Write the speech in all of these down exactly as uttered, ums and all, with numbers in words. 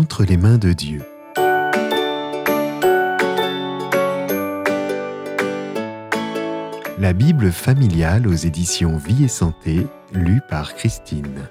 entre les mains de Dieu. La Bible familiale aux éditions Vie et Santé, lue par Christine.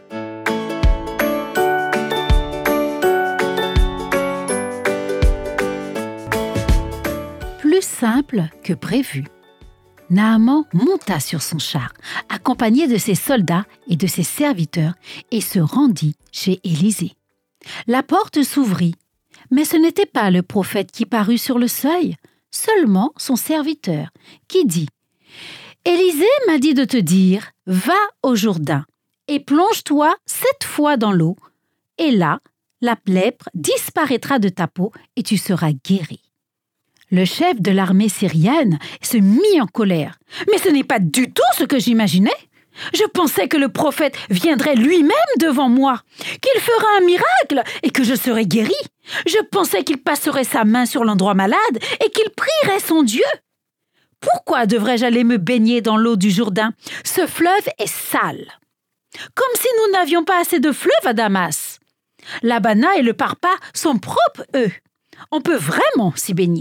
Plus simple que prévu. Naaman monta sur son char, accompagné de ses soldats et de ses serviteurs, et se rendit chez Élisée. La porte s'ouvrit, mais ce n'était pas le prophète qui parut sur le seuil, seulement son serviteur, qui dit « Élisée m'a dit de te dire, va au Jourdain et plonge-toi sept fois dans l'eau, et là, la lèpre disparaîtra de ta peau et tu seras guéri. » Le chef de l'armée syrienne se mit en colère. « Mais ce n'est pas du tout ce que j'imaginais. Je pensais que le prophète viendrait lui-même devant moi, qu'il ferait un miracle et que je serais guéri. Je pensais qu'il passerait sa main sur l'endroit malade et qu'il prierait son Dieu. Pourquoi devrais-je aller me baigner dans l'eau du Jourdain? Ce fleuve est sale. Comme si nous n'avions pas assez de fleuves à Damas. L'Abana et le Parpa sont propres, eux. On peut vraiment s'y baigner. »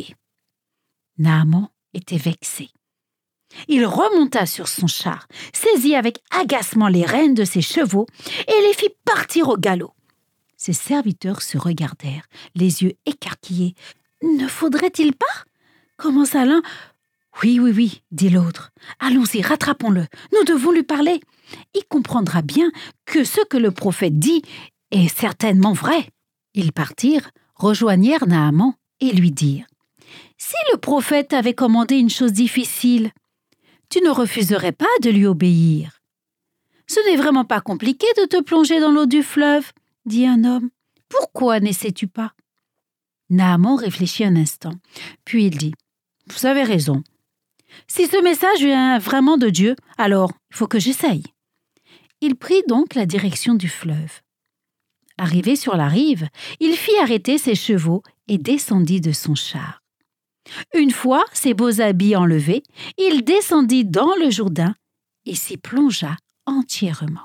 Naaman était vexé. Il remonta sur son char, saisit avec agacement les rênes de ses chevaux et les fit partir au galop. Ses serviteurs se regardèrent, les yeux écarquillés. « Ne faudrait-il pas ?» commença l'un. « Oui, oui, oui, dit l'autre. Allons-y, rattrapons-le. Nous devons lui parler. Il comprendra bien que ce que le prophète dit est certainement vrai. » Ils partirent, rejoignirent Naaman et lui dirent « Si le prophète avait commandé une chose difficile, tu ne refuserais pas de lui obéir. »« Ce n'est vraiment pas compliqué de te plonger dans l'eau du fleuve, » dit un homme. « Pourquoi n'essaies-tu pas ?» Naaman réfléchit un instant, puis il dit « Vous avez raison. Si ce message vient vraiment de Dieu, alors il faut que j'essaye. » Il prit donc la direction du fleuve. Arrivé sur la rive, il fit arrêter ses chevaux et descendit de son char. Une fois ses beaux habits enlevés, il descendit dans le Jourdain et s'y plongea entièrement.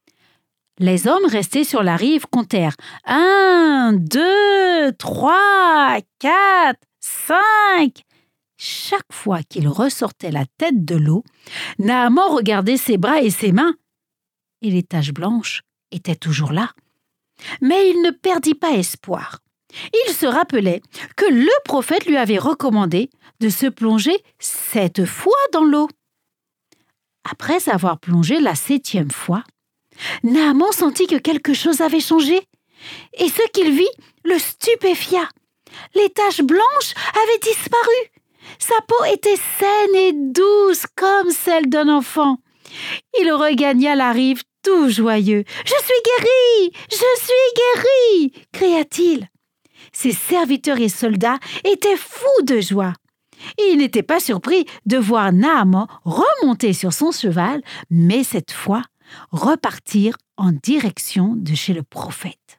Les hommes restés sur la rive comptèrent un, deux, trois, quatre, cinq. Chaque fois qu'il ressortait la tête de l'eau, Naaman regardait ses bras et ses mains, et les taches blanches étaient toujours là. Mais il ne perdit pas espoir. Il se rappelait que le prophète lui avait recommandé de se plonger sept fois dans l'eau. Après avoir plongé la septième fois, Naaman sentit que quelque chose avait changé, et ce qu'il vit le stupéfia. Les taches blanches avaient disparu. Sa peau était saine et douce comme celle d'un enfant. Il regagna la rive tout joyeux. « Je suis guéri! Je suis guéri !» cria-t-il. Ses serviteurs et soldats étaient fous de joie. Et ils n'étaient pas surpris de voir Naaman remonter sur son cheval, mais cette fois repartir en direction de chez le prophète.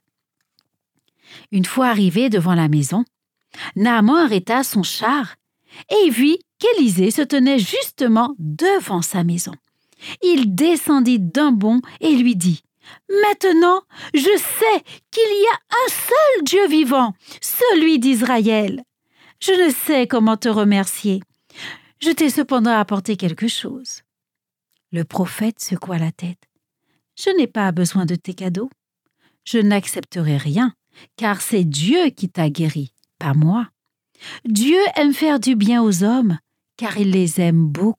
Une fois arrivé devant la maison, Naaman arrêta son char et vit qu'Élisée se tenait justement devant sa maison. Il descendit d'un bond et lui dit « Maintenant, je sais qu'il y a un seul Dieu vivant, celui d'Israël. Je ne sais comment te remercier. Je t'ai cependant apporté quelque chose. » Le prophète secoua la tête. « Je n'ai pas besoin de tes cadeaux. Je n'accepterai rien, car c'est Dieu qui t'a guéri, pas moi. Dieu aime faire du bien aux hommes, car il les aime beaucoup. »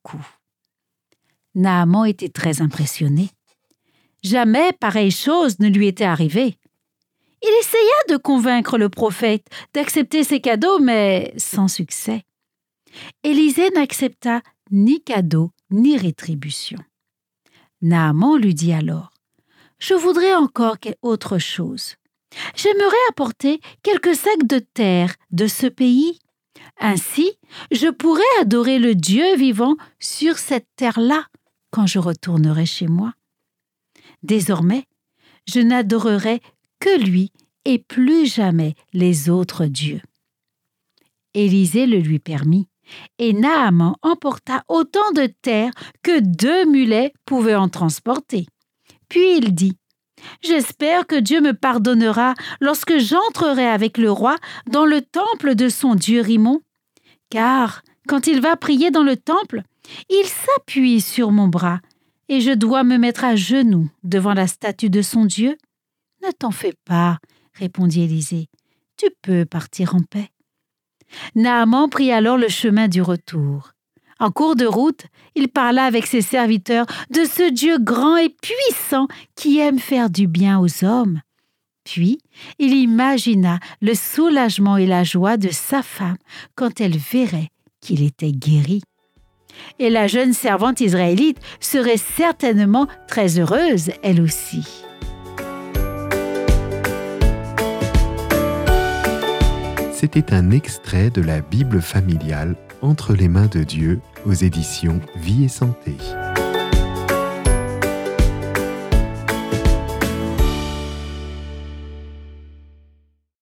Naaman était très impressionné. Jamais pareille chose ne lui était arrivée. Il essaya de convaincre le prophète d'accepter ses cadeaux, mais sans succès. Élisée n'accepta ni cadeau ni rétribution. Naaman lui dit alors « Je voudrais encore autre chose. J'aimerais apporter quelques sacs de terre de ce pays. Ainsi, je pourrais adorer le Dieu vivant sur cette terre-là quand je retournerai chez moi. Désormais, je n'adorerai que lui et plus jamais les autres dieux. » Élisée le lui permit, et Naaman emporta autant de terre que deux mulets pouvaient en transporter. Puis il dit J'espère que Dieu me pardonnera lorsque j'entrerai avec le roi dans le temple de son dieu Rimmon, car quand il va prier dans le temple, il s'appuie sur mon bras et je dois me mettre à genoux devant la statue de son Dieu. Ne t'en fais pas, répondit Élisée, tu peux partir en paix. Naaman prit alors le chemin du retour. En cours de route, il parla avec ses serviteurs de ce Dieu grand et puissant qui aime faire du bien aux hommes. Puis, il imagina le soulagement et la joie de sa femme quand elle verrait qu'il était guéri. Et la jeune servante israélite serait certainement très heureuse, elle aussi. C'était un extrait de la Bible familiale Entre les mains de Dieu aux éditions Vie et Santé.